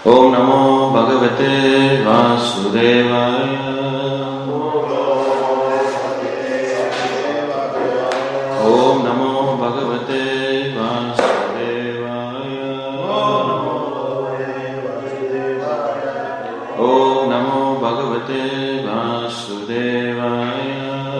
Om Namo Bhagavate Vasudevaya. Om Namo Bhagavate Vasudevaya. Om Namo Bhagavate Vasudevaya.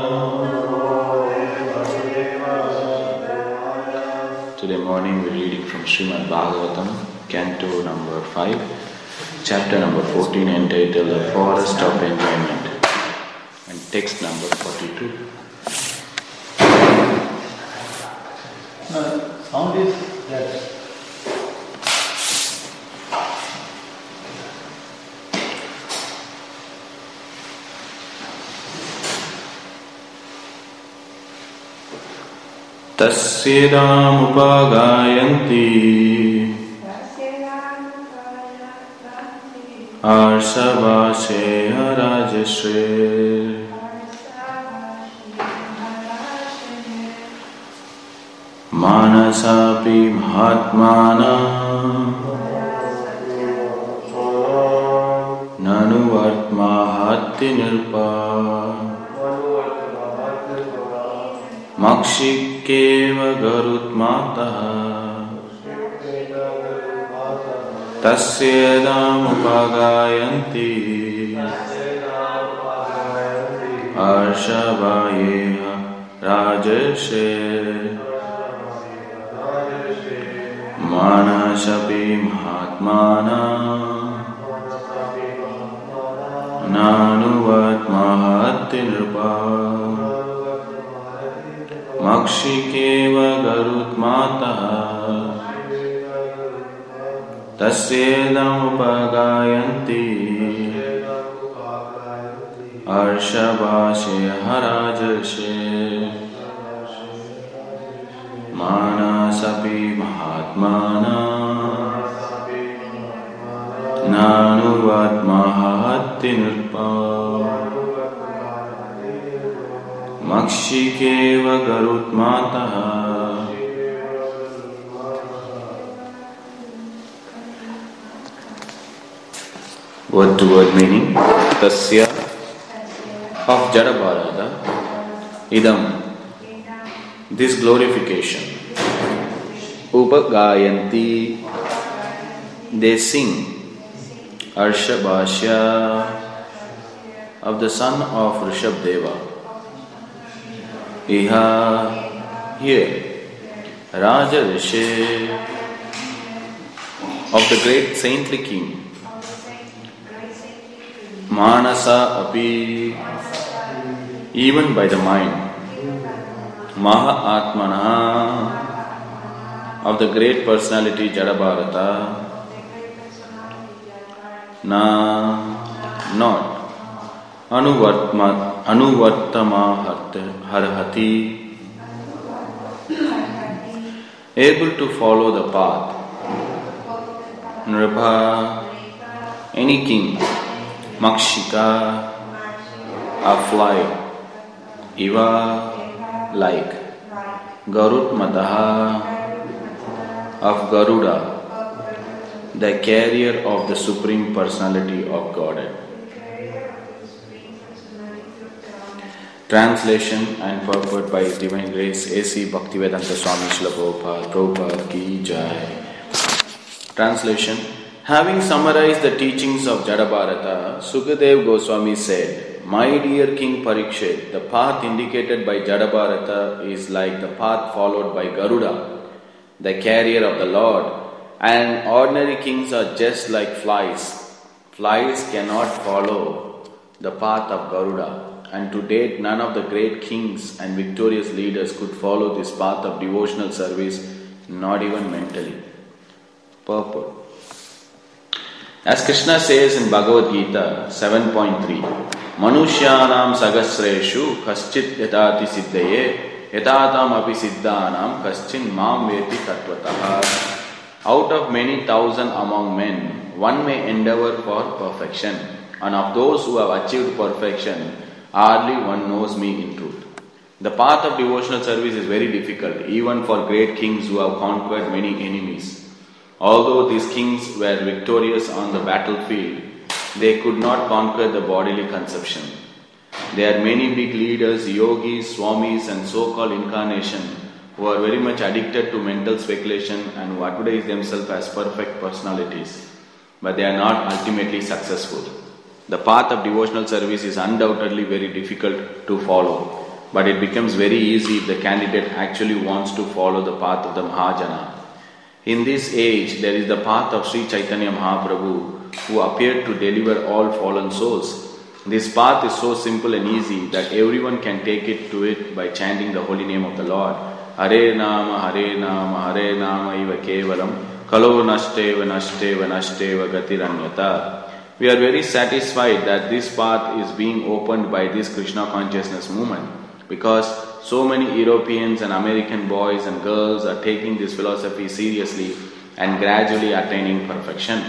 Today morning we are reading from Srimad Bhagavatam, Canto number 5, chapter number 14, entitled The Forest of Enjoyment, and text number 42. Sound is that. Tasyaramupagayanti Arsavasya Rajashre Manasapi Mahatmana Nanuvartmahati Nirpa Makshikeva Garutmataha Tasyedamupagayanti Arsavayeha Rajeshe Manasapi Mahatmana Nanuvatmahati Nirpa Makshikeva Garutmataha Tasyedamupagayanti Arshavasya Harajashe Manasapi Mahatmana Nanuvatmahati Nirpa Makshikeva Garutmataha. Word to word meaning. Tasya of Jadabharata. Idam, this glorification. Upagayanti, they sing. Arshabhashya, of the son of Rishabdeva. Iha, here. Raja Rishi, of the great saintly king. Manasa api, even by the mind. Maha Atmana, of the great personality Jadabharata. Na, not. Anuvartama harhati, able to follow the path. Nribha, any king. Makshika, a fly. Iva, like. Garutmataha, of Garuda, the carrier of the Supreme Personality of Godhead. Translation and purport by His Divine Grace A.C. Bhaktivedanta Swami Srila Prabhupada, Prabhupada ki jai. Translation. Having summarized the teachings of Jadabharata, Sukadev Goswami said, My dear King Parikshit, the path indicated by Jadabharata is like the path followed by Garuda, the carrier of the Lord, and ordinary kings are just like flies. Flies cannot follow the path of Garuda. And to date, none of the great kings and victorious leaders could follow this path of devotional service, not even mentally. Purport. As Krishna says in Bhagavad Gita 7.3, Manushyanam sagasreshu kaschit yatati siddhaye yatatam api siddhanam kaschin mam veti tattvataha. Out of many thousand among men, one may endeavor for perfection, and of those who have achieved perfection, hardly one knows me in truth. The path of devotional service is very difficult, even for great kings who have conquered many enemies. Although these kings were victorious on the battlefield, they could not conquer the bodily conception. There are many big leaders, yogis, swamis and so-called incarnation who are very much addicted to mental speculation and who advertise themselves as perfect personalities, but they are not ultimately successful. The path of devotional service is undoubtedly very difficult to follow, but it becomes very easy if the candidate actually wants to follow the path of the Mahajana. In this age, there is the path of Sri Chaitanya Mahaprabhu, who appeared to deliver all fallen souls. This path is so simple and easy that everyone can take it to it by chanting the holy name of the Lord. Hare Nama, Hare Nama, Hare Nama iva kevalam, kalo nashteva nashteva nashteva gatiranyata. We are very satisfied that this path is being opened by this Krishna consciousness movement, because so many Europeans and American boys and girls are taking this philosophy seriously and gradually attaining perfection.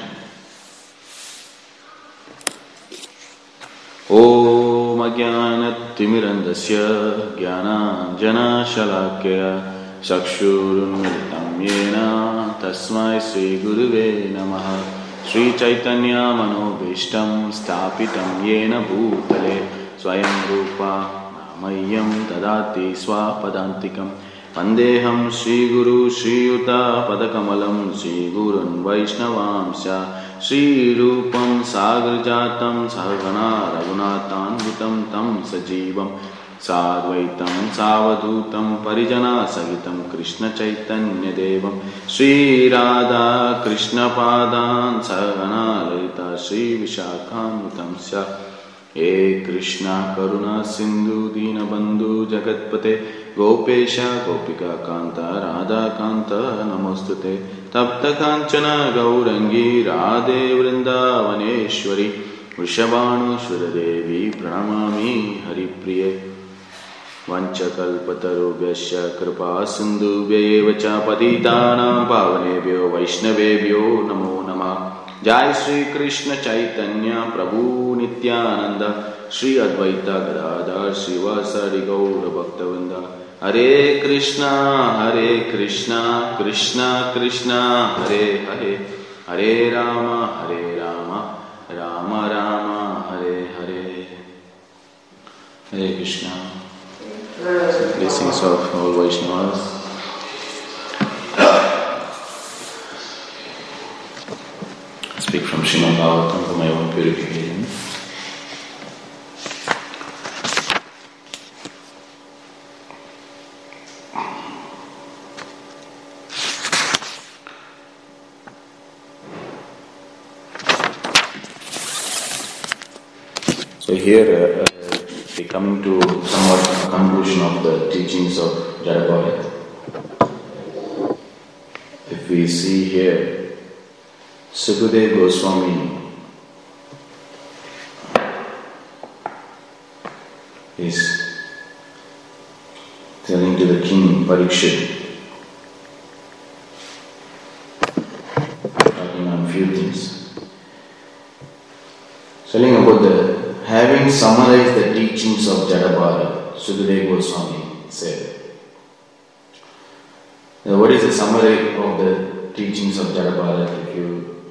Om Ajnanat Timirandasya Jnana Shalakya Chakshurunmilitam Yena Tasmai Sri Guruve Namaha. Sri Chaitanya Manobhishtam Sthapitam Yena Bhutale Swayam Rupa Namayam Tadati Swapadantikam Pandeham Sri Guru Sri Yuta Padakamalam Sri Gurun Vaishnavamsya Sri Rupam Sagarjatam Sahagana Raghunathanvitam Tam Sajivam Sadvaitam Savadutam Parijana Sahitam Krishna Chaitanya Devam Sri Radha Krishna Padan Sahagana Lalita Sri Vishakhanutam Sya He Krishna Karuna Sindhu Dina Bandhu Jagatpate Gopesha Gopika Kanta Radha Kanta Namostute Tapta Kanchana Gaurangi Radhe Vrindavaneshwari Vrishabhanu Shuradevi Pranamami Haripriye Vanchakalpatarubhyasya kripa sindhubhya cha patitanam pavanebhyo vaishnavebhyo namo namah. Jai Sri Krishna Chaitanya Prabhu Nityananda Sri Advaita Gadadhar Srivasadi Gaura Bhaktavinda. Hare Krishna Krishna Krishna Hare Hare, Hare Rama Rama Rama Hare Hare. Hare Krishna. Blessings of all Vaishnavas. I speak from Srimad Bhagavatam for my own purification. So here we're coming to somewhat a conclusion of the teachings of Jadabharat. If we see here, Sukadeva Goswami is telling to the king Parikshit, talking on a few things, telling about having summarized the teachings of Jadabharat. Sukadeva Goswami said. Now, what is the summary of the teachings of Jadabharat? If you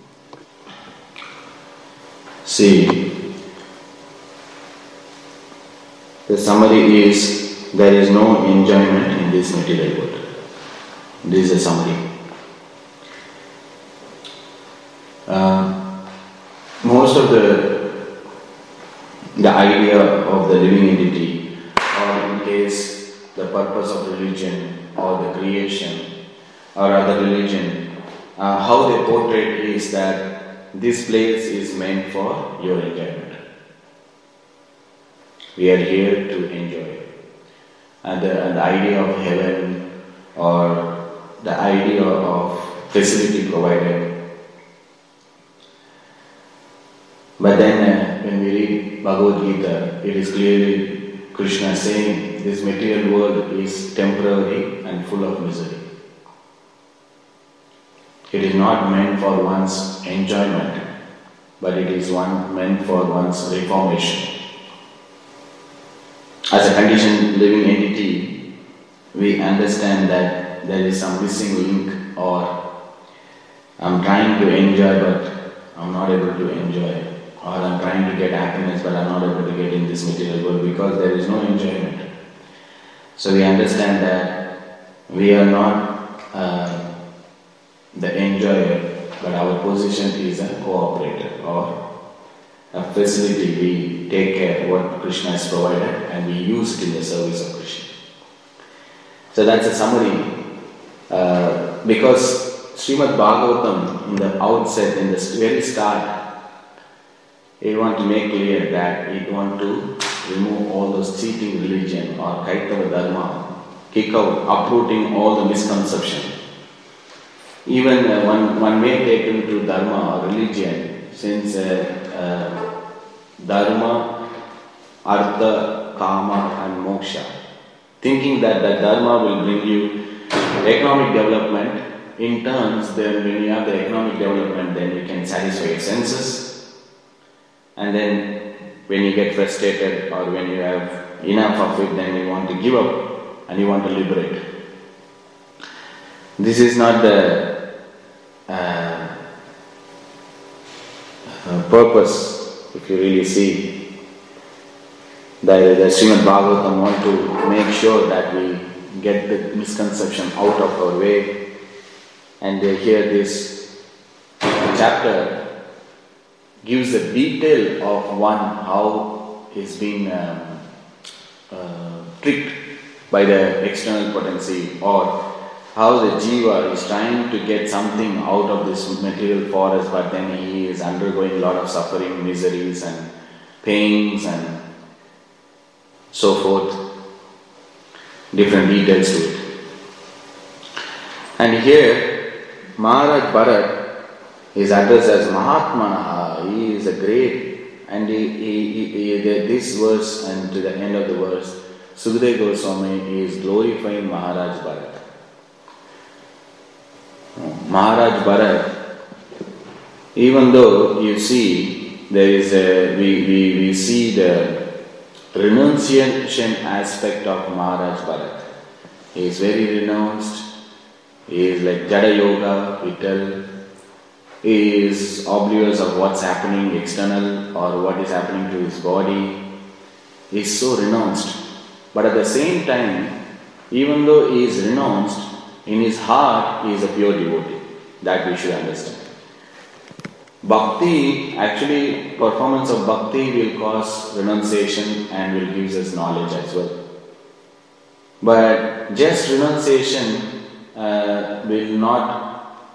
see, the summary is, there is no enjoyment in this material world. This is a summary. Most of the idea of the living entity, or in case the purpose of religion or the creation or other religion, how they portray it is that this place is meant for your enjoyment. We are here to enjoy. And the idea of heaven or the idea of facility provided. But then when we read Bhagavad Gita, it is clearly Krishna saying this material world is temporary and full of misery. It is not meant for one's enjoyment, but it is meant for one's reformation. As a conditioned living entity, we understand that there is some missing link or I'm trying to enjoy but I'm not able to enjoy, or I'm trying to get happiness but I'm not able to get in this material world because there is no enjoyment. So we understand that we are not the enjoyer, but our position is a cooperator or a facility. We take care what Krishna has provided and we use it in the service of Krishna. So that's a summary. Because Srimad Bhagavatam in the outset, in the very start, it want to make clear that it want to remove all those cheating religion or Kaitava Dharma, kick out, uprooting all the misconception. Even one may take into Dharma or religion, since Dharma, Artha, Kama and Moksha, thinking that the Dharma will bring you economic development. In turns, then when you have the economic development, then you can satisfy your senses. And then when you get frustrated or when you have enough of it, then you want to give up and you want to liberate. This is not the purpose, if you really see. The Srimad Bhagavatam want to make sure that we get the misconception out of our way. And here this chapter gives a detail of one how he's been tricked by the external potency, or how the jiva is trying to get something out of this material forest, but then he is undergoing a lot of suffering, miseries and pains and so forth. Different details to it. And here Maharaj Bharat is addressed as Mahatmanaha. He is a great, and this verse and to the end of the verse, Sukadeva Goswami is glorifying Maharaj Bharat. Maharaj Bharat, even though you see there is we see the renunciation aspect of Maharaj Bharat. He is very renounced. He is like Jada Yoga, we tell. He is oblivious of what's happening external or what is happening to his body. He is so renounced. But at the same time, even though he is renounced, in his heart he is a pure devotee. That we should understand. Bhakti, actually performance of bhakti will cause renunciation and will give us knowledge as well. But just renunciation will not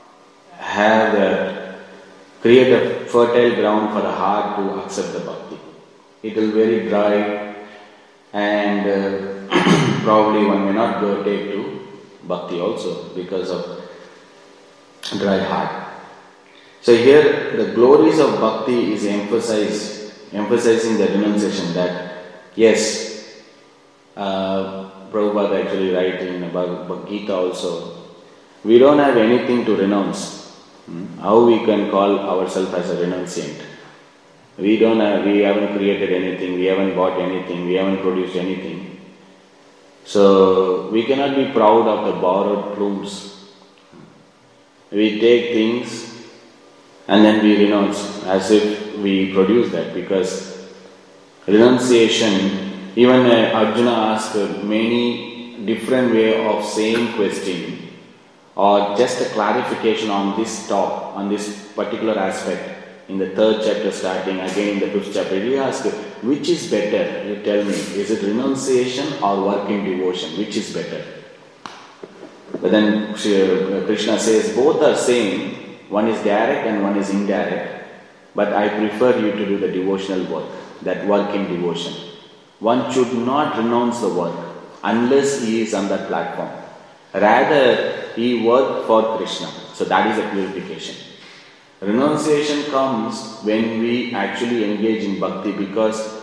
create a fertile ground for the heart to accept the bhakti. It will be very dry, and probably one may not go take to bhakti also because of dry heart. So here the glories of bhakti is emphasizing the renunciation, that yes, Prabhupada actually writes in Bhagavad Gita also, we don't have anything to renounce. How we can call ourselves as a renunciant? We haven't created anything, we haven't bought anything, we haven't produced anything. So we cannot be proud of the borrowed plumes. We take things and then we renounce as if we produce that, because renunciation, even Arjuna asked many different way of same question or just a clarification on this particular aspect. In the 3rd chapter starting, again in the 5th chapter, he asked, which is better? You tell me, is it renunciation or work in devotion? Which is better? But then Krishna says, both are same. One is direct and one is indirect. But I prefer you to do the devotional work, that work in devotion. One should not renounce the work unless he is on that platform. Rather, he worked for Krishna. So that is a purification. Renunciation comes when we actually engage in bhakti, because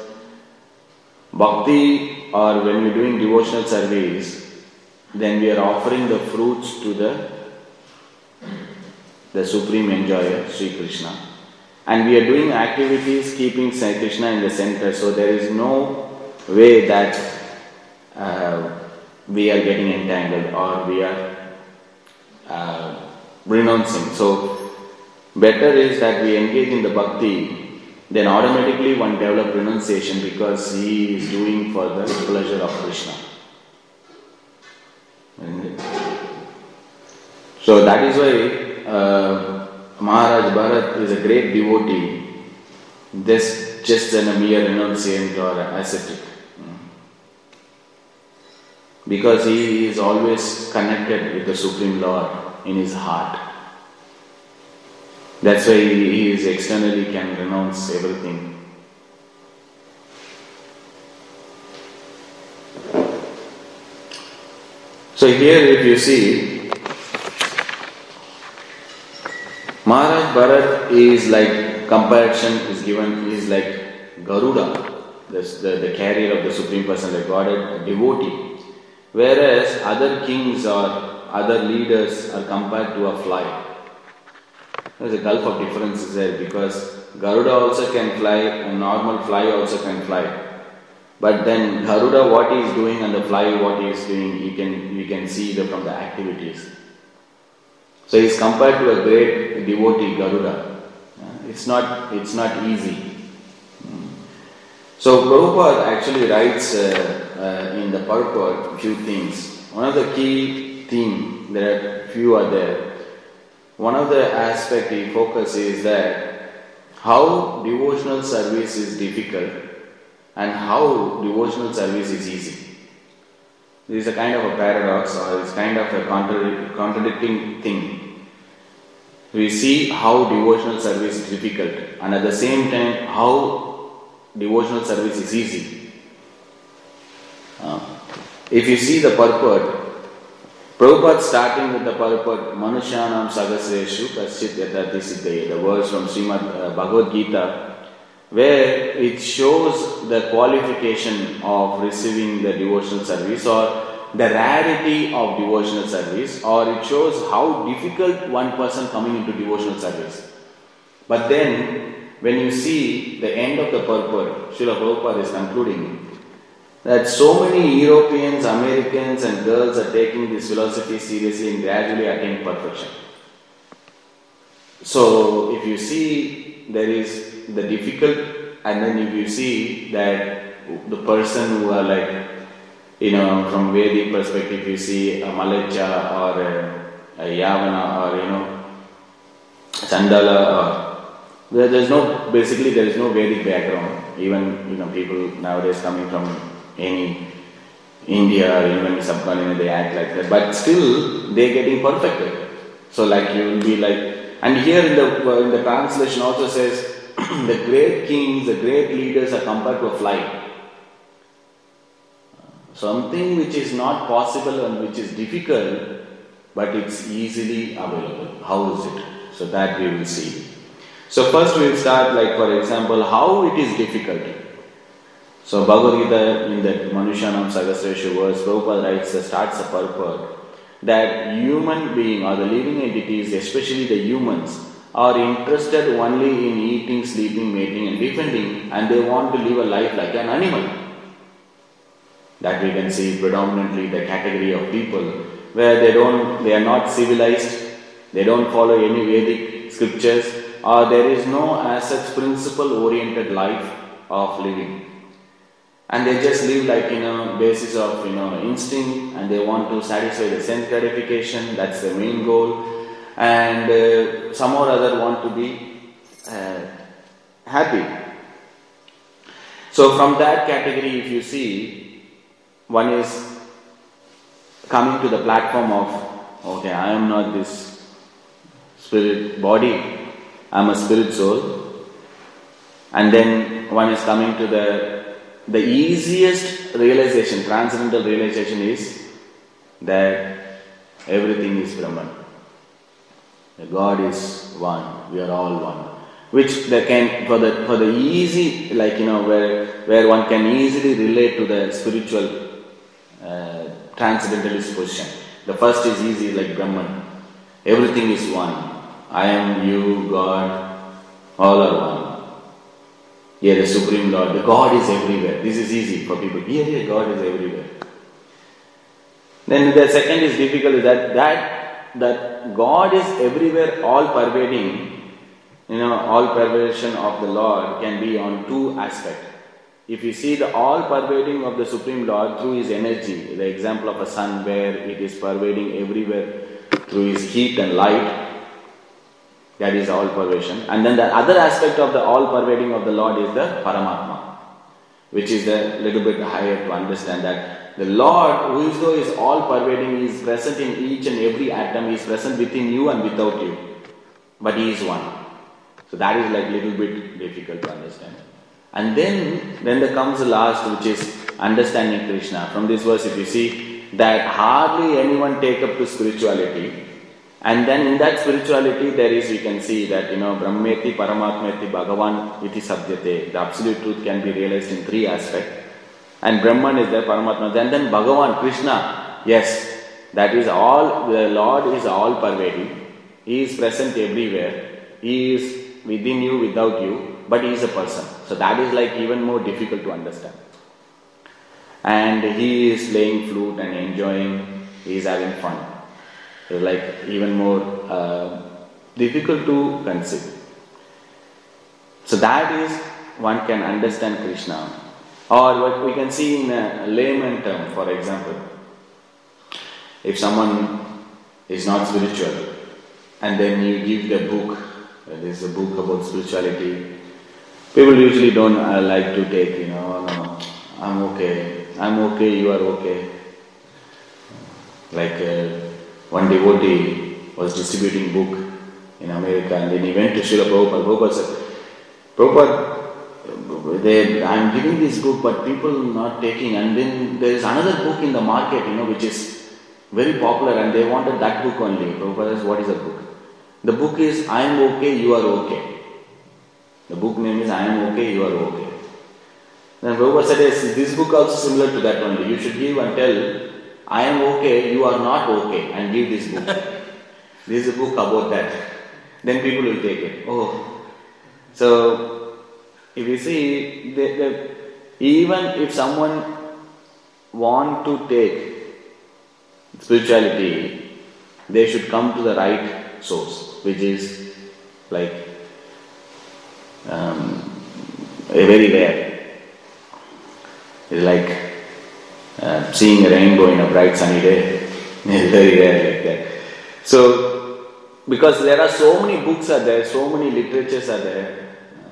bhakti, or when we are doing devotional service, then we are offering the fruits to the supreme enjoyer, Sri Krishna. And we are doing activities keeping Sri Krishna in the center, so there is no way that we are getting entangled or we are renouncing. So Better is that we engage in the bhakti, then automatically one develop renunciation because he is doing for the pleasure of Krishna. So that is why Maharaj Bharat is a great devotee, just a mere renunciant or ascetic. Because he is always connected with the Supreme Lord in his heart. That's why he is externally can renounce everything. So here if you see, Maharaj Bharat is like, comparison is given, is like Garuda, the carrier of the Supreme Personality of Godhead, a devotee. Whereas other kings or other leaders are compared to a fly. There's a gulf of difference there because Garuda also can fly, a normal fly also can fly. But then Garuda, what he is doing, and the fly, what he is doing, you can see from the activities. So he is compared to a great devotee, Garuda. It's not easy. So Prabhupada actually writes in the purport few things. One of the key themes, there are few are there. One of the aspect he focuses is that how devotional service is difficult and how devotional service is easy. This is a kind of a paradox or it's kind of a contradicting thing. We see how devotional service is difficult and at the same time how devotional service is easy. If you see the purport, Prabhupada starting with the purport, Manushyanam Sagasreshu Kaschit Yatati Siddhaya, the words from Srimad Bhagavad Gita, where it shows the qualification of receiving the devotional service or the rarity of devotional service, or it shows how difficult one person coming into devotional service. But then, when you see the end of the purport, Srila Prabhupada is concluding that so many Europeans, Americans and girls are taking this philosophy seriously and gradually attain perfection. So, if you see there is the difficult, and then if you see that the person who are like, from Vedic perspective, you see a Malacha or a Yavana or Chandala or there is no Vedic background. Even people nowadays coming from any India or even subcontinent, they act like that. But still, they are getting perfected. So, like you will be like, and here in the translation also says, the great kings, the great leaders are compared to a fly. Something which is not possible and which is difficult, but it's easily available. How is it? So that we will see. So first we will start, like for example, how it is difficult. So Bhagavad Gita in the Manushyanam Sagasreshu verse, Prabhupada starts a purport that human being or the living entities, especially the humans, are interested only in eating, sleeping, mating and defending, and they want to live a life like an animal. That we can see predominantly the category of people where they are not civilized, they don't follow any Vedic scriptures, or there is no as such principle-oriented life of living. And they just live like basis of instinct, and they want to satisfy the sense gratification. That's the main goal, and some or other want to be happy. So from that category, if you see, one is coming to the platform of, okay, I am not this spirit body, I am a spirit soul, and then one is coming to the easiest realization, transcendental realization is that everything is Brahman. The God is one, we are all one. Which they can, for the easy, where one can easily relate to the spiritual transcendentalist position. The first is easy, like Brahman. Everything is one. I am, you, God, all are one. Here the Supreme Lord, the God is everywhere. This is easy for people. Here God is everywhere. Then the second is difficult, is that God is everywhere, all pervading, all pervading of the Lord can be on two aspects. If you see the all pervading of the Supreme Lord through His energy, the example of a sun where it is pervading everywhere through His heat and light, that is all pervasion. And then the other aspect of the all pervading of the Lord is the Paramatma, which is a little bit higher to understand that the Lord, who is though is all pervading, is present in each and every atom, is present within you and without you. But He is one. So that is like little bit difficult to understand. And then there comes the last, which is understanding Krishna. From this verse, if you see that hardly anyone take up to spirituality, and then in that spirituality there is, we can see that Brahmeti, Paramatmeti, Bhagavan iti sabdyate. The absolute truth can be realized in three aspects. And Brahman is there, Paramatma, and then Bhagavan, Krishna, yes, that is all, the Lord is all pervading. He is present everywhere. He is within you, without you, but He is a person. So that is like even more difficult to understand. And He is playing flute and enjoying, He is having fun. It's like even more difficult to conceive. So that is, one can understand Krishna. Or what we can see in a layman term, for example, if someone is not spiritual, and then you give the book, there is a book about spirituality, people usually don't like to take, no, I'm okay, you are okay. Like one devotee was distributing book in America, and then he went to Srila Prabhupada. Prabhupada said, Prabhupada, I'm giving this book, but people not taking, and then there is another book in the market, which is very popular, and they wanted that book only. Prabhupada says, what is the book? The book is, I am okay, you are okay. The book name is, I am okay, you are okay. Then Prabhupada said, yes, this book also similar to that only. You should give and tell, I am okay, you are not okay, and give this book. This is a book about that. Then people will take it. Oh. So, if you see, even if someone want to take spirituality, they should come to the right source, which is like a very rare. It's like seeing a rainbow in a bright sunny day. It's very rare like that. So, because there are so many books are there, so many literatures are there.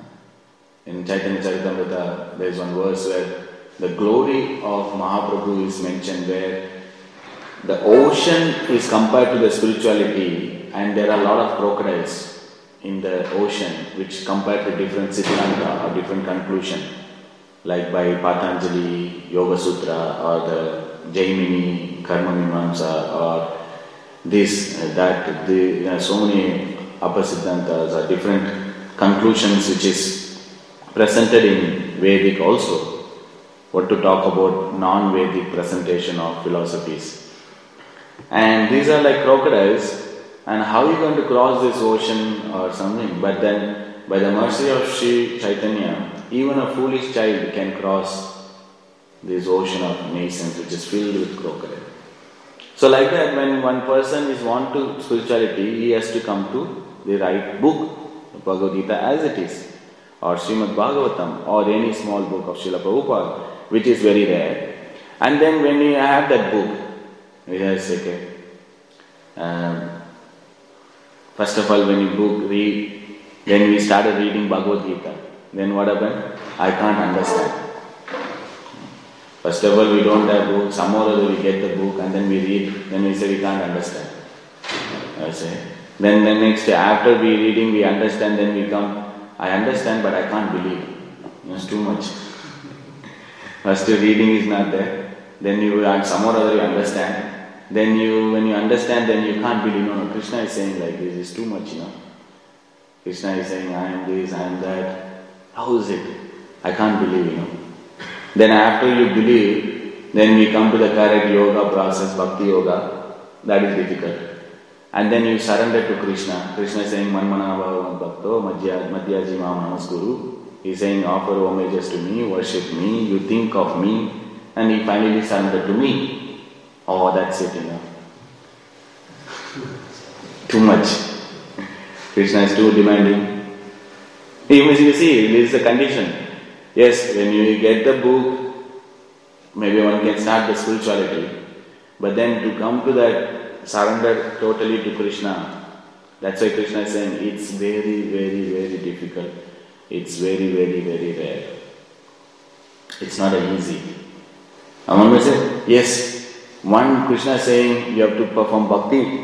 In Chaitanya Charitamrita, there is one verse where the glory of Mahaprabhu is mentioned, where the ocean is compared to the spirituality, and there are a lot of crocodiles in the ocean, which compared to different Siddhanta or different conclusion, like by Patanjali, Yoga Sutra, or the Jaimini, Karma Mimamsa, or this, that, so many Upper Siddhantas or different conclusions which is presented in Vedic also. What to talk about non-Vedic presentation of philosophies. And these are like crocodiles, and how are you going to cross this ocean or something? But then, by the mercy of Sri Chaitanya, even a foolish child can cross this ocean of nations which is filled with crocodiles. So like that, when one person is want to spirituality, he has to come to the right book, Bhagavad Gita as it is, or Srimad Bhagavatam, or any small book of Srila Prabhupada, which is very rare. And then when you have that book, we have to say, okay, first of all, when you read, then we started reading Bhagavad Gita. Then what happened? I can't understand. First of all, we don't have book, some or other we get the book and then we read, then we say we can't understand. I say. Then the next day, after we reading, we understand, then we come, I understand but I can't believe. It's too much. First reading is not there, then you some or other you understand. Then when you understand, then you can't believe. No, Krishna is saying like this, it's too much, Krishna is saying, I am this, I am that. How is it? I can't believe, Then after you believe, then we come to the correct yoga process, bhakti yoga. That is difficult. And then you surrender to Krishna. Krishna is saying, Manmana bhagavan bhakto, madhyaji mam namaskuru. He is saying, offer homages to me, worship me, you think of me. And he finally surrendered to me. Oh, that's it, Too much. Krishna is too demanding. You see, this is the condition. Yes, when you get the book, maybe one can start the spirituality. But then to come to that surrender totally to Krishna, that's why Krishna is saying it's very, very, very difficult. It's very, very, very rare. It's not easy. And one may say, yes, one Krishna is saying you have to perform bhakti.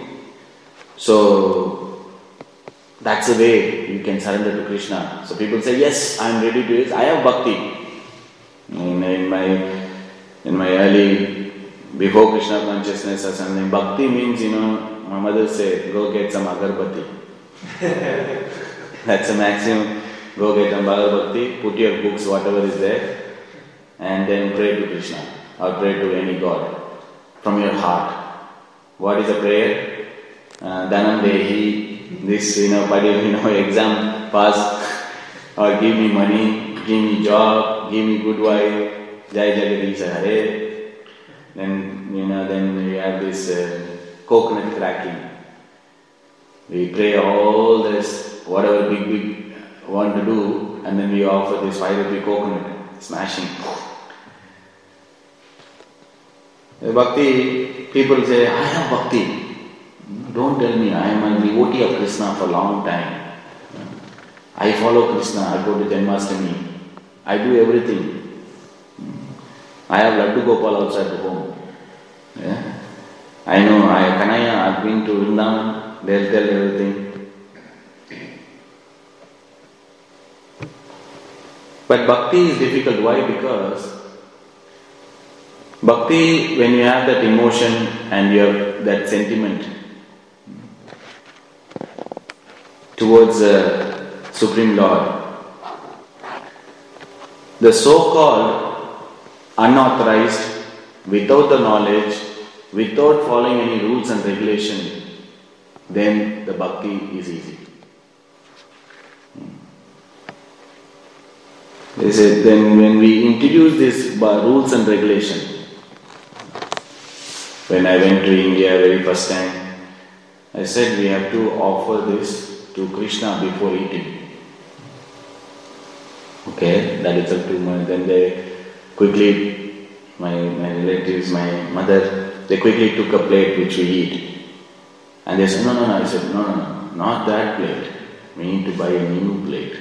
So that's the way you can surrender to Krishna. So people say, yes, I am ready to do it. I have bhakti. In my early, before Krishna consciousness or something, bhakti means, my mother said, go get some agarbatti. That's the maximum. Go get some agarbatti, put your books, whatever is there, and then pray to Krishna or pray to any god from your heart. What is a prayer? Dhanam Dehi, this, exam pass, or give me money, give me job, give me good wife, Jai Jagadish Hare. Then we have this coconut cracking. We pray all this, whatever big want to do, and then we offer this 5 rupee coconut, smashing. The bhakti, people say, I have bhakti. Don't tell me, I am a devotee of Krishna for a long time. I follow Krishna, I go to Janmashtami, I do everything. I have Laddu Gopal outside the home. Yeah? I know, Kanaya, I've been to Vrindavan, they'll tell everything. But bhakti is difficult. Why? Because bhakti, when you have that emotion and you have that sentiment towards the Supreme Lord, the so-called unauthorized, without the knowledge, without following any rules and regulation, then the bhakti is easy. They said, then when we introduce this rules and regulation, when I went to India very first time, I said we have to offer this to Krishna before eating. Okay, that is up to me. Then they quickly, my relatives, my mother, they quickly took a plate which we eat. And they said, no. I said, no, not that plate. We need to buy a new plate.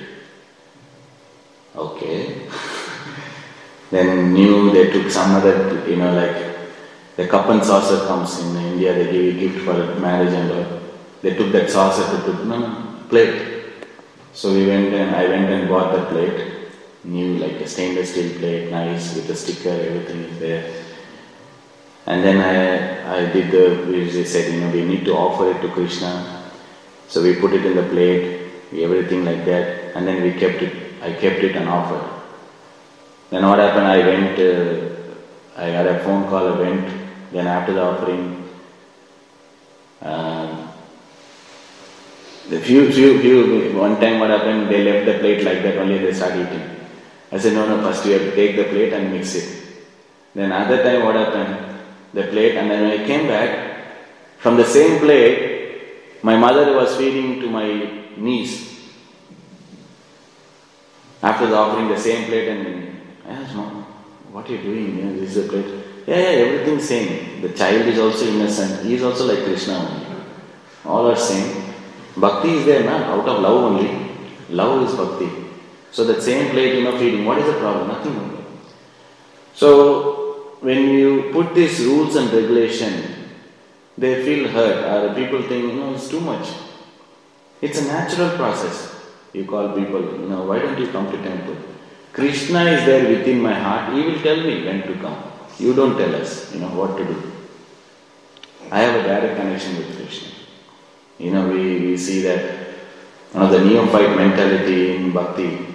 Okay. Then they took some other, like the cup and saucer comes in India, they give a gift for marriage and all. They took that saucer to put, plate. So I went and bought the plate. New, like a stainless steel plate, nice, with a sticker, everything is there. And then I did they said, we need to offer it to Krishna. So we put it in the plate, everything like that, and then I kept it and offered. Then what happened, I had a phone call, I went, then after the offering, one time what happened, they left the plate like that, only they started eating. I said, no, first you have to take the plate and mix it. Then other time what happened, the plate, and then when I came back, from the same plate, my mother was feeding to my niece. After the offering, the same plate, and I asked, Mom, what are you doing? This is a plate. Yeah, everything same. The child is also innocent. He is also like Krishna only. All are same. Bhakti is there, out of love only. Love is bhakti. So that same plate, feeding, what is the problem? Nothing only. So, when you put these rules and regulation, they feel hurt, or people think, it's too much. It's a natural process. You call people, why don't you come to temple? Krishna is there within my heart. He will tell me when to come. You don't tell us, what to do. I have a direct connection with Krishna. We see that the neophyte mentality in bhakti,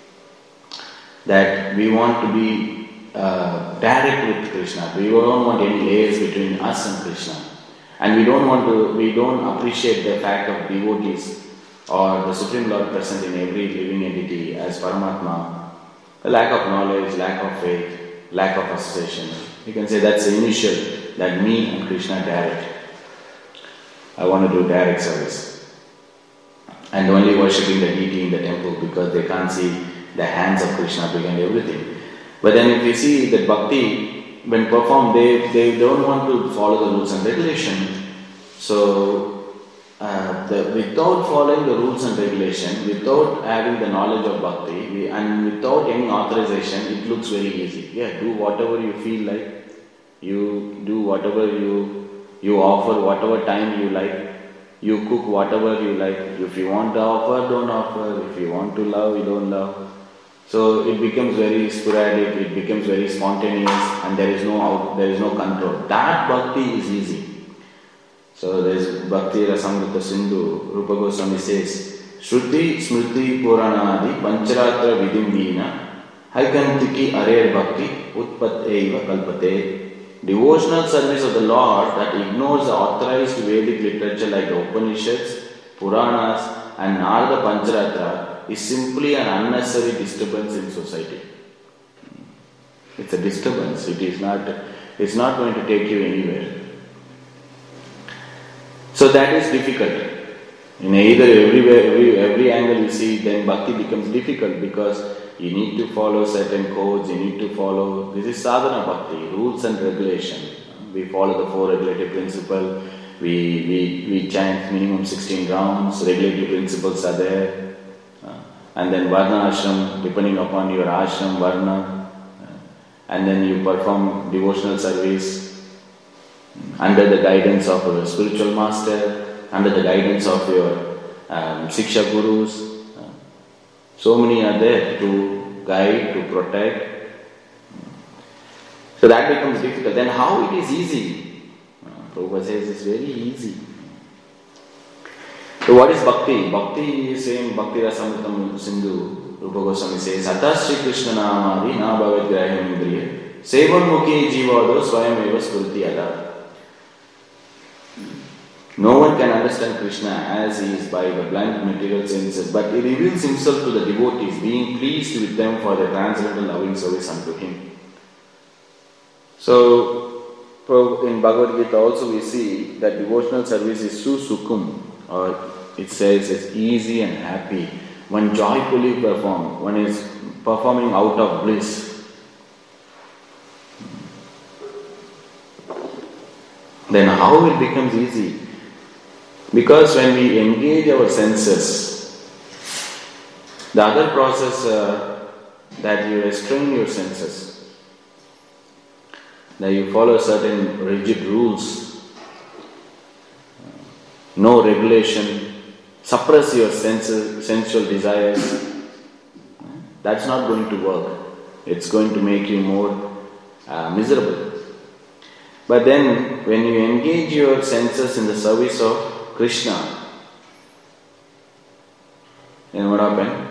that we want to be direct with Krishna. We don't want any layers between us and Krishna. And we don't appreciate the fact of devotees or the Supreme Lord present in every living entity as Paramatma. The lack of knowledge, lack of faith, lack of association. You can say that's the initial, that me and Krishna direct. I want to do direct service. and only worshipping the deity in the temple because they can't see the hands of Krishna behind everything. But then if you see that bhakti, when performed, they don't want to follow the rules and regulations. So, without following the rules and regulation, without having the knowledge of bhakti, and without any authorization, it looks very easy. Yeah, do whatever you feel like. You do whatever you offer, whatever time you like. You cook whatever you like. If you want to offer, don't offer. If you want to love, you don't love. So it becomes very sporadic. It becomes very spontaneous, and there is no control. That bhakti is easy. So there is Bhakti Rasamrita Sindhu. Rupa Goswami says, Shruti Smriti Puranadi Pancharatra Vidindina Haikantiki Arya Bhakti Utpat Eva Kalpate. Devotional service of the Lord that ignores the authorized Vedic literature like the Upanishads, Puranas and Narada Pancharatra is simply an unnecessary disturbance in society. It's a disturbance. It's not going to take you anywhere. So that is difficult. In either every angle you see, then bhakti becomes difficult because you need to follow certain codes, you need to follow, this is sadhana bhakti, rules and regulation. We follow the 4 regulative principles, we chant minimum 16 rounds, regulative principles are there. And then varna ashram, depending upon your ashram, varna. And then you perform devotional service under the guidance of a spiritual master, under the guidance of your Siksha Gurus. So many are there to guide, to protect. So that becomes difficult. Then how it is easy? Prabhupada says it's very easy. So what is bhakti? Bhakti is saying, Bhakti Rasamritam Sindhu, Rupa Goswami says, Atas Shri Krishna Namadi Na Bhavet Graham Indriya Sevan Mukhi Jivado Swayam Eva Spurti Ada. No one can understand Krishna as he is by the blind material senses, but he reveals himself to the devotees, being pleased with them for their transcendental loving service unto him. So, in Bhagavad Gita also we see that devotional service is susukum, or it says it's easy and happy. One joyfully performed, one is performing out of bliss. Then how it becomes easy? Because when we engage our senses, the other process that you restrain your senses, that you follow certain rigid rules, no regulation, suppress your sensual desires, that's not going to work. It's going to make you more miserable. But then when you engage your senses in the service of Krishna, then what happened?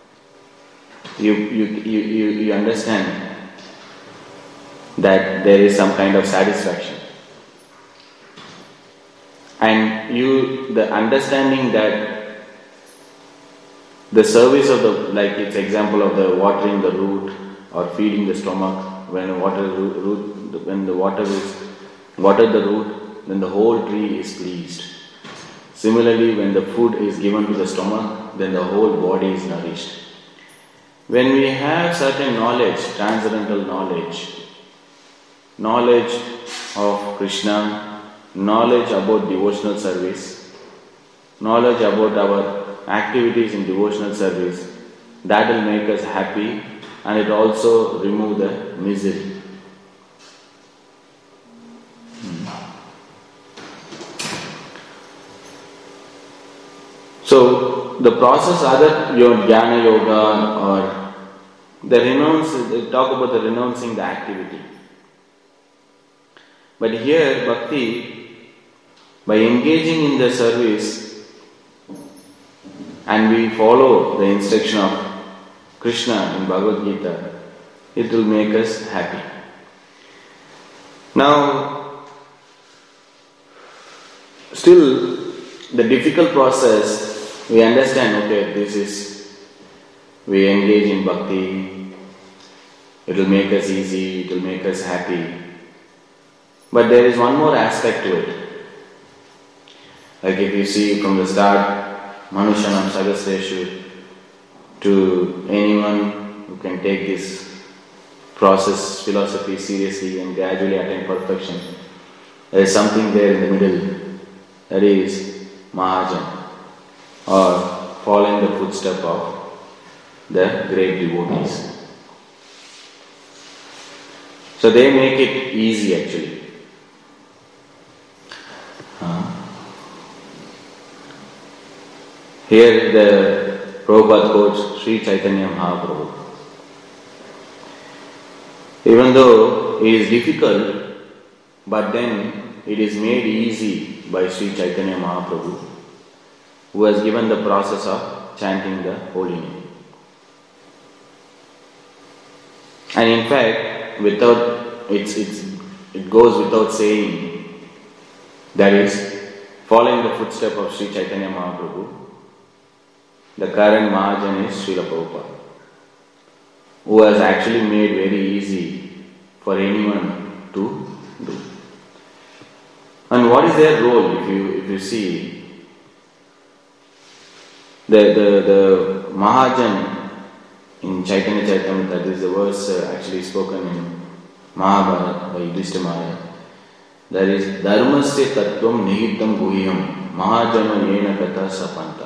You understand that there is some kind of satisfaction. And the understanding that the service of like it's example of the watering the root or feeding the stomach, when the water is watered the root, then the whole tree is pleased. Similarly, when the food is given to the stomach, then the whole body is nourished. When we have certain knowledge, transcendental knowledge of Krishna, knowledge about devotional service, knowledge about our activities in devotional service, that will make us happy and it also remove the misery. So the process, other your jnana yoga or they talk about the renouncing the activity. But here bhakti, by engaging in the service and we follow the instruction of Krishna in Bhagavad Gita, it will make us happy. Now, still the difficult process, we understand, we engage in bhakti, it will make us easy, it will make us happy. But there is one more aspect to it. Like if you see from the start, Manushanam Sagasreshu, to anyone who can take this process, philosophy seriously and gradually attain perfection. There is something there in the middle, that is Mahajan, or following the footstep of the great devotees. So they make it easy actually. Here the Prabhupada quotes Sri Chaitanya Mahaprabhu. Even though it is difficult, but then it is made easy by Sri Chaitanya Mahaprabhu, who has given the process of chanting the holy name. And in fact, it goes without saying, that is, following the footstep of Sri Chaitanya Mahaprabhu, the current Mahajan is Srila Prabhupada, who has actually made very easy for anyone to do. And what is their role? If you see, the Mahajan in Chaitanya Charitamrita, this is the verse actually spoken in Mahabharata by Yudhishthira Maharaj. That is, Dharmasya tattvam nihitam guhyam Mahajana yena katha sapanta.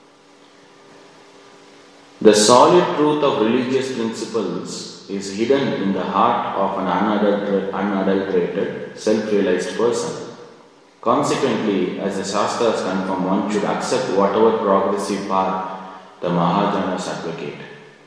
The solid truth of religious principles is hidden in the heart of an unadulterated, self-realized person. Consequently, as the Shastras confirm, one should accept whatever progressive path the Mahajanas advocate.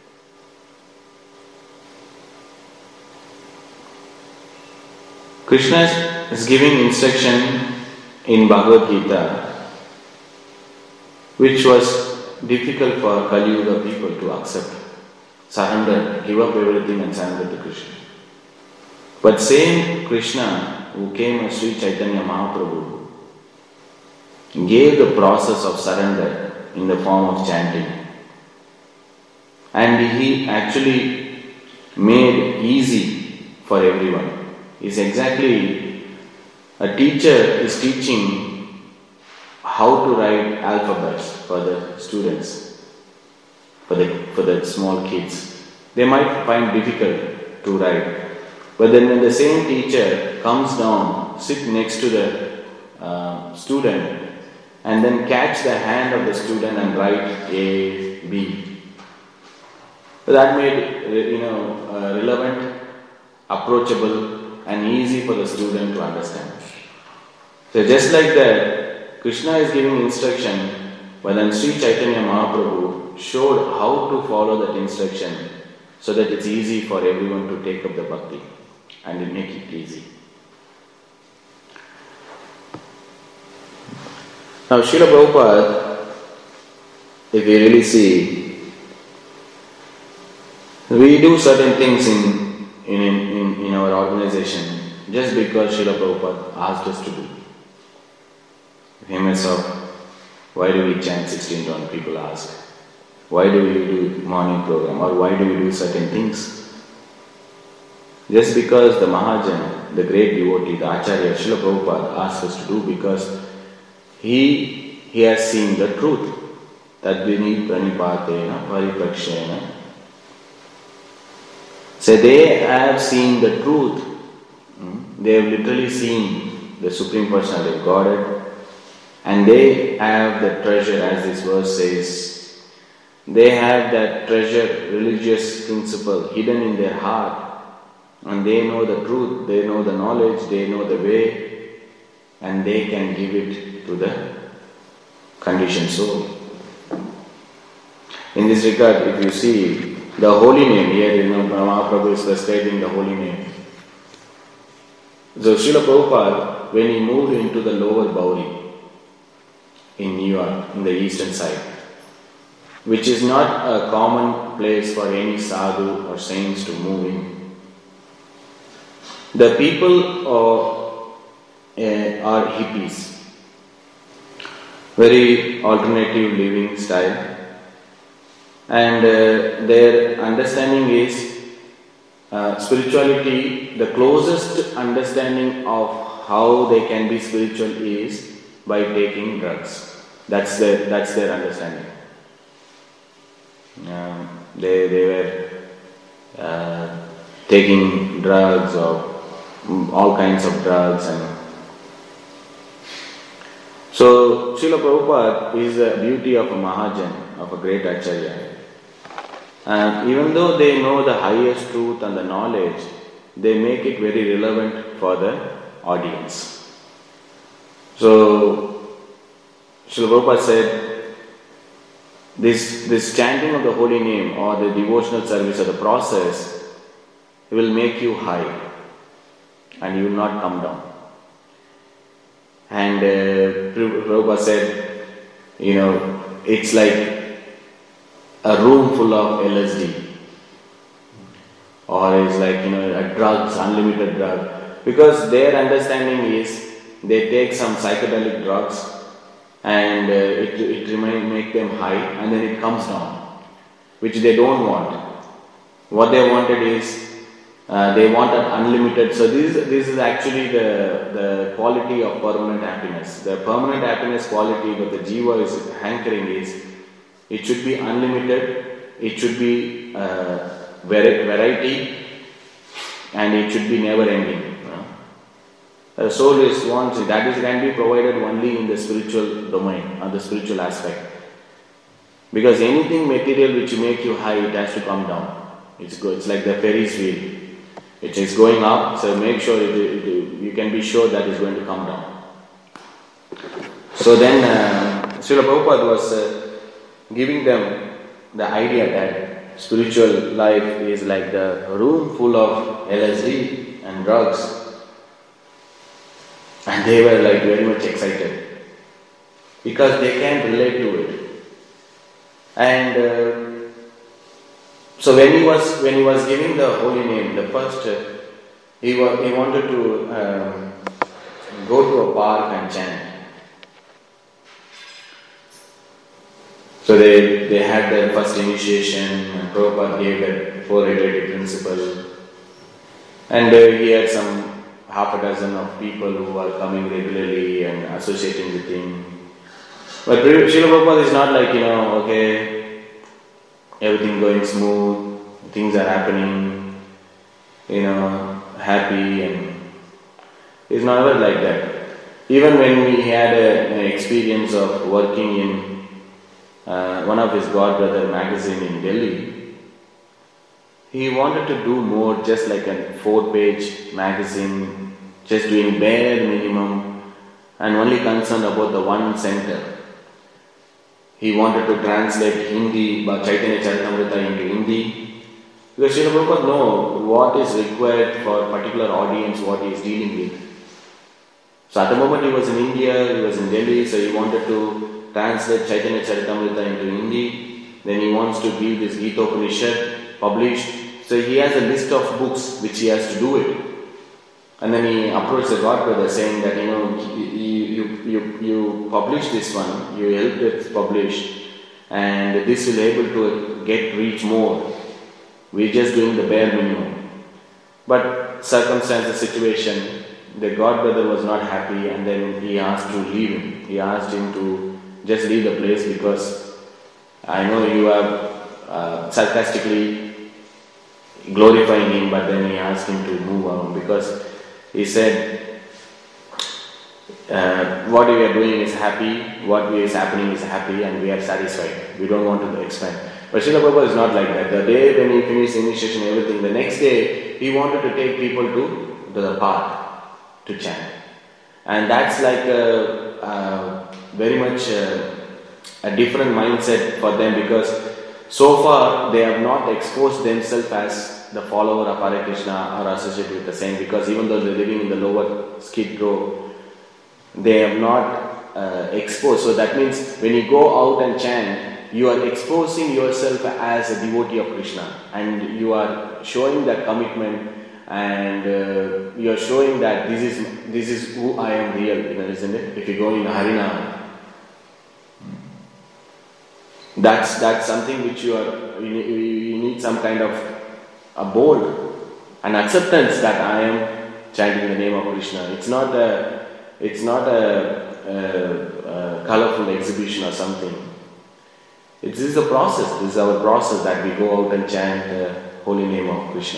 Krishna is giving instruction in Bhagavad Gita, which was difficult for Kali Yuga people to accept, surrender, give up everything and surrender to Krishna. But same Krishna who came as Sri Chaitanya Mahaprabhu gave the process of surrender in the form of chanting. And he actually made easy for everyone. It's exactly, a teacher is teaching how to write alphabets for the students, for the small kids. They might find difficult to write, but then when the same teacher comes down, sit next to the student, and then catch the hand of the student and write A, B. So that made relevant, approachable, and easy for the student to understand. So just like that, Krishna is giving instruction, but then Sri Chaitanya Mahaprabhu showed how to follow that instruction so that it's easy for everyone to take up the bhakti and make it easy. Now Srila Prabhupada, if we really see, we do certain things in our organization just because Srila Prabhupada asked us to do. Famous of why do we chant 16 rounds, people ask. Why do we do morning program, or why do we do certain things? Just because the Mahajan, the great devotee, the Acharya, Srila Prabhupada asked us to do, because he has seen the truth. Tadvini pranipatena pariprakshena. So they have seen the truth. They have literally seen the Supreme Personality of Godhead. And they have the treasure, as this verse says. They have that treasure, religious principle hidden in their heart. And they know the truth, they know the knowledge, they know the way. And they can give it to the conditioned soul. In this regard, if you see the holy name, here Mahaprabhu is prescribing the holy name. So Srila Prabhupada, when he moved into the lower Bowery in New York, in the eastern side, which is not a common place for any sadhu or saints to move in, the people are hippies, very alternative living style, and their understanding is spirituality. The closest understanding of how they can be spiritual is by taking drugs. That's their understanding. They were taking drugs or all kinds of drugs, and so Srila Prabhupada is the beauty of a Mahajan, of a great Acharya. And even though they know the highest truth and the knowledge, they make it very relevant for the audience. So Srila Prabhupada said, this chanting of the holy name or the devotional service or the process will make you high and you will not come down. And Prabhupada said, it's like a room full of LSD, or it's like, a drugs, unlimited drug. Because their understanding is, they take some psychedelic drugs and it make them high, and then it comes down, which they don't want. What they wanted is, they wanted unlimited. So this is actually the quality of permanent happiness. The permanent happiness quality that the jiva is hankering is, it should be unlimited, it should be variety, and it should be never ending. The soul wants it. That can be provided only in the spiritual domain or the spiritual aspect. Because anything material which make you high, it has to come down. It's like the Ferris wheel. It is going up, so make sure you can be sure that it's going to come down. So then Srila Prabhupada was giving them the idea that spiritual life is like the room full of LSD and drugs. And they were like very much excited because they can relate to it. And so when he was giving the holy name, the first he wanted to go to a park and chant. So they had their first initiation, and Prabhupada gave that four-headed principle, and he had some half a dozen of people who are coming regularly and associating with him. But Srila Prabhupada is not like, okay, everything going smooth, things are happening, happy, and he's never like that. Even when we had an experience of working in one of his godbrother magazine in Delhi, he wanted to do more, just like a 4-page magazine, just doing bare minimum and only concerned about the one center. He wanted to translate Hindi, Chaitanya Charitamrita into Hindi, because Srila Prabhupada knows what is required for a particular audience, what he is dealing with. So at the moment he was in India, he was in Delhi, so he wanted to translate Chaitanya Charitamrita into Hindi. Then he wants to give this Gita Upanishad published. So he has a list of books which he has to do it. And then he approached the godbrother saying that, you publish this one, you help it publish, and this will able to reach more. We're just doing the bare minimum. But circumstance, the situation, the godbrother was not happy, and then he asked to leave him. He asked him to just leave the place, because I know you are sarcastically glorifying him, but then he asked him to move on, because he said, what we are doing is happy, what is happening is happy, and we are satisfied. We don't want to expand. But Srila Prabhupada is not like that. The day when he finished initiation and everything, the next day he wanted to take people to the park to chant. And that's like very much a different mindset for them, because so far they have not exposed themselves as the follower of Hare Krishna or associated with the saint, because even though they're living in the lower Skid Row, they have not exposed. So that means when you go out and chant, you are exposing yourself as a devotee of Krishna, and you are showing that commitment, and you are showing that this is who I am real, isn't it? If you go in Harinam, that's something which you need some kind of a bold an acceptance that I am chanting the name of Krishna. It's not a colorful exhibition or something. This is a process. This is our process that we go out and chant the holy name of Krishna.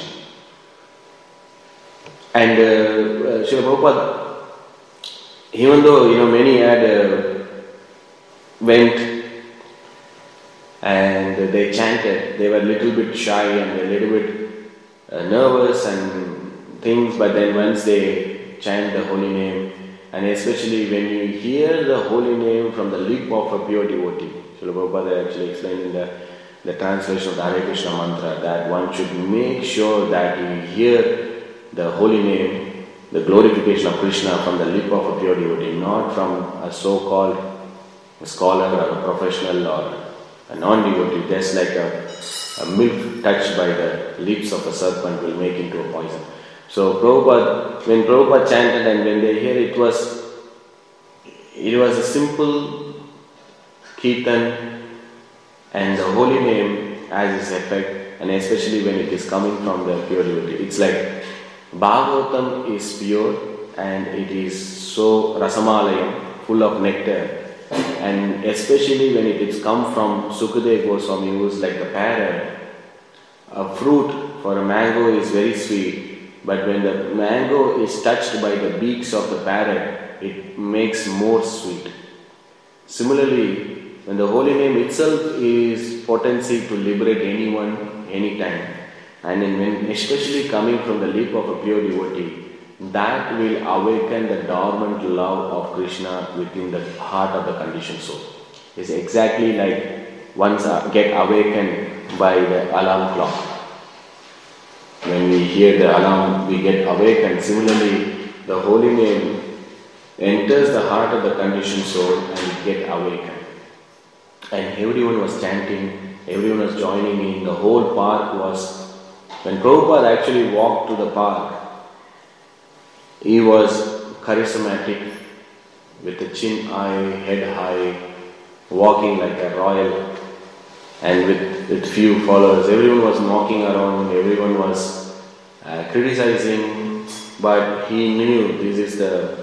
And Srila Prabhupada, even though many had went and they chanted, they were a little bit shy and a little bit nervous and things, but then once they chant the holy name, and especially when you hear the holy name from the lip of a pure devotee, Srila Prabhupada actually explained in the translation of the Hare Krishna mantra that one should make sure that you hear the holy name, the glorification of Krishna from the lip of a pure devotee, not from a so-called scholar or a professional or a non-devotee, just like a milk touched by the lips of a serpent will make into a poison. So when Prabhupada chanted and when they hear it was a simple kirtan and the holy name has its effect, and especially when it is coming from the pure devotee. It's like Bhagavatam is pure and it is so rasamalayam, full of nectar. And especially when it is come from Sukadeva Goswami, who is like a parrot. A fruit for a mango is very sweet, but when the mango is touched by the beaks of the parrot, it makes more sweet. Similarly, when the holy name itself is potency to liberate anyone, anytime, and when especially coming from the lip of a pure devotee, that will awaken the dormant love of Krishna within the heart of the conditioned soul. It's exactly like once get awakened by the alarm clock. When we hear the alarm, we get awakened. Similarly, the holy name enters the heart of the conditioned soul and we get awakened. And everyone was chanting, everyone was joining in, the whole park was... When Prabhupada actually walked to the park, he was charismatic, with a chin high, head high, walking like a royal, and with few followers. Everyone was mocking around, everyone was criticizing, but he knew this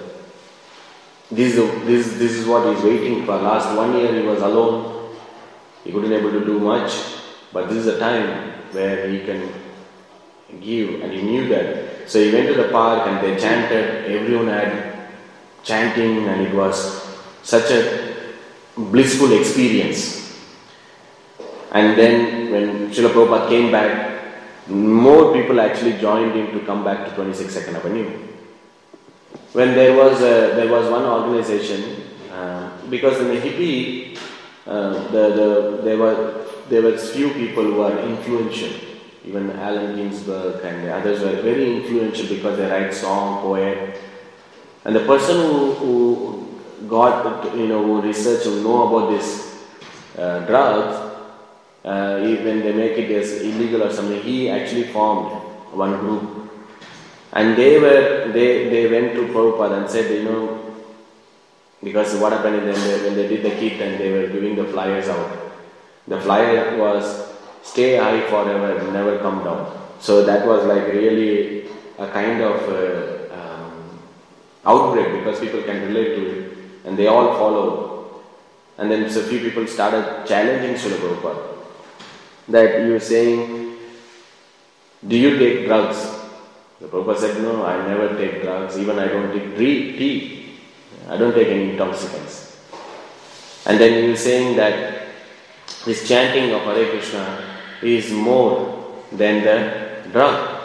is what he's waiting for. Last 1 year he was alone, he couldn't able to do much, but this is a time where he can give, and he knew that. So he went to the park and they chanted, everyone had chanting, and it was such a blissful experience. And then when Srila Prabhupada came back, more people actually joined him to come back to 26nd Avenue. When there was one organization, because in the hippie, there were few people who were influential. Even Allen Ginsberg and the others were very influential because they write song, poet. And the person who got, who research and know about this drugs, when they make it as illegal or something, he actually formed one group. And they went to Prabhupada and said, because what happened is when they did the kirtan, they were giving the flyers out. The flyer was, stay high forever, never come down. So that was like really a kind of outbreak, because people can relate to it, and they all followed. And then so few people started challenging Srila Prabhupada, that you were saying, do you take drugs? The Prabhupada said, no, I never take drugs, even I don't take tea. I don't take any intoxicants. And then you were saying that this chanting of Hare Krishna is more than the drug.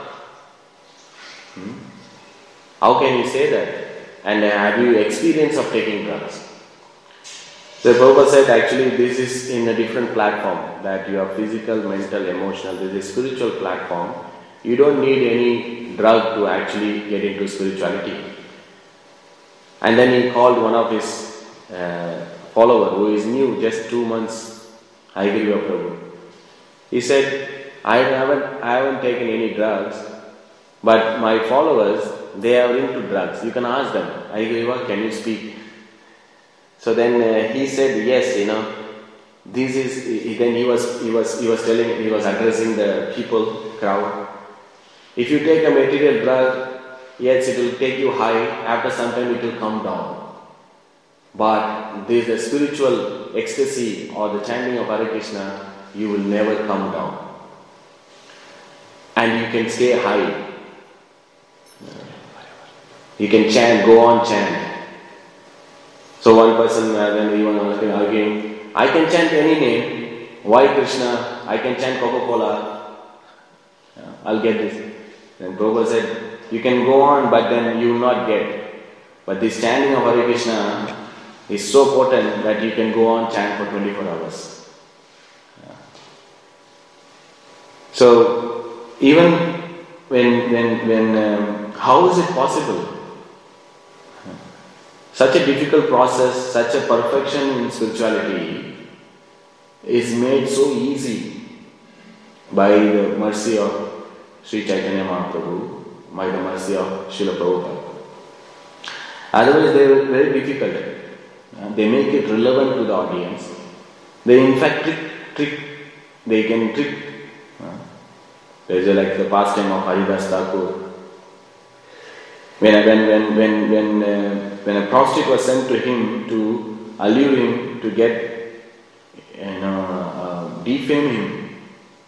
How can you say that? And have you experience of taking drugs? So Prabhupada said, actually this is in a different platform, that you have physical, mental, emotional. This is a spiritual platform. You don't need any drug to actually get into spirituality. And then he called one of his follower who is new, just 2 months, Haigriva Prabhu. He said, I haven't taken any drugs, but my followers, they are into drugs. You can ask them, Haigriva, can you speak? So then he said, yes, this is. Then he was addressing the people, crowd. If you take a material drug, yes, it will take you high. After some time, it will come down. But this the spiritual ecstasy or the chanting of Hare Krishna, you will never come down. And you can stay high. You can chant, go on chant. So one person, when we were arguing, I can chant any name. Why Krishna? I can chant Coca-Cola. I'll get this. Then Prabhupada said, you can go on, but then you will not get. But this chanting of Hare Krishna is so potent that you can go on chant for 24 hours. So even when how is it possible? Such a difficult process, such a perfection in spirituality is made so easy by the mercy of Sri Chaitanya Mahaprabhu, by the mercy of Srila Prabhupada. Otherwise they were very difficult. They make it relevant to the audience. They in fact they can trick. There is like the pastime of Haridas Thakur. When a prostitute was sent to him to allure him to get, defame him.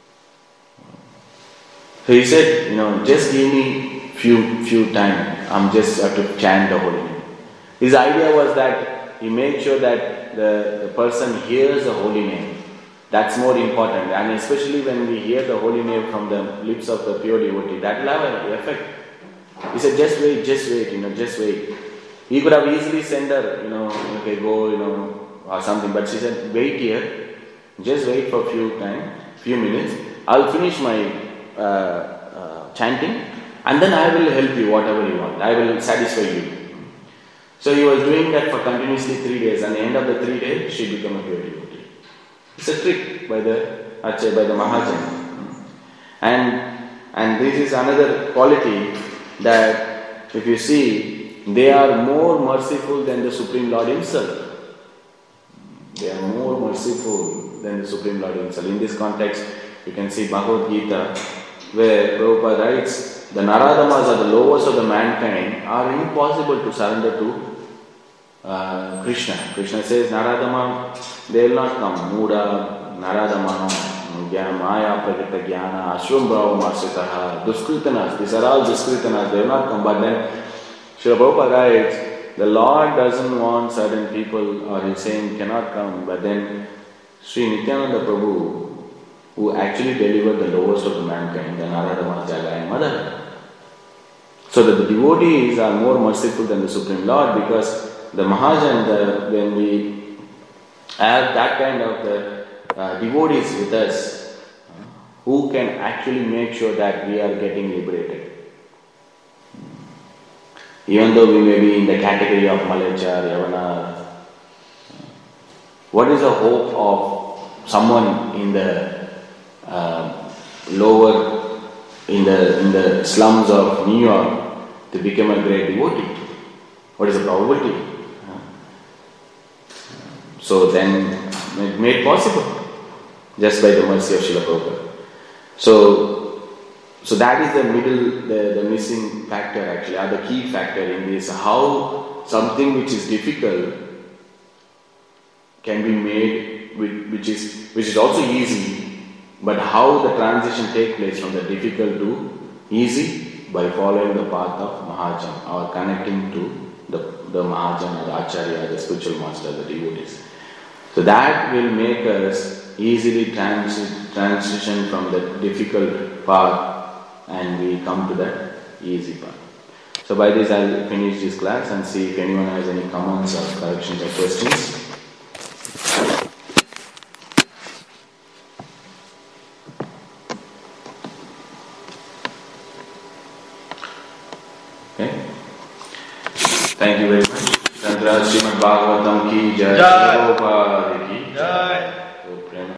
So he said, just give me few time. I'm just have to chant the holy name. His idea was that he made sure that the person hears the holy name. That's more important, and especially when we hear the holy name from the lips of the pure devotee, that will have an effect. He said, just wait, just wait. He could have easily sent her, okay, go, or something, but she said, wait here, just wait for few minutes, I'll finish my chanting, and then I will help you, whatever you want, I will satisfy you. So he was doing that for continuously 3 days, and at the end of the 3 days, she became a pure devotee. It's a trick by the Mahajan. And this is another quality that if you see, they are more merciful than the Supreme Lord Himself. They are more merciful than the Supreme Lord Himself. In this context, you can see Bhagavad Gita, where Prabhupada writes, the Naradamas are the lowest of the mankind, are impossible to surrender to Krishna. Krishna says, Naradama, they will not come. Muda, Naradama, Maya, Prakita Jnana, Ashwambhava, Masitaha, Duskritanas, these are all Duskritanas, they will not come. But then, Srila Prabhupada writes, the Lord doesn't want certain people, or He's saying cannot come, but then Sri Nityananda Prabhu, who actually delivered the lowest of the mankind, the Naradamas, Jaga and Madhava. So that the devotees are more merciful than the Supreme Lord, because the Mahajan, when we have that kind of the devotees with us, who can actually make sure that we are getting liberated. Even though we may be in the category of Malachar, Yavana, what is the hope of someone in the lower, in the slums of New York to become a great devotee? What is the probability? So then it made possible just by the mercy of Srila Prabhupada. So that is the missing factor actually, or the key factor in this. How something which is difficult can be made, which is also easy, but how the transition takes place from the difficult to easy by following the path of Mahajan or connecting to the Mahajan or the Acharya, the spiritual master, the devotees. So that will make us easily transition from the difficult path and we come to the easy path. So by this I will finish this class and see if anyone has any comments or corrections or questions. Okay. Thank you very much. Srimad Bhagavatam ki jai, Prabhupada ki jai.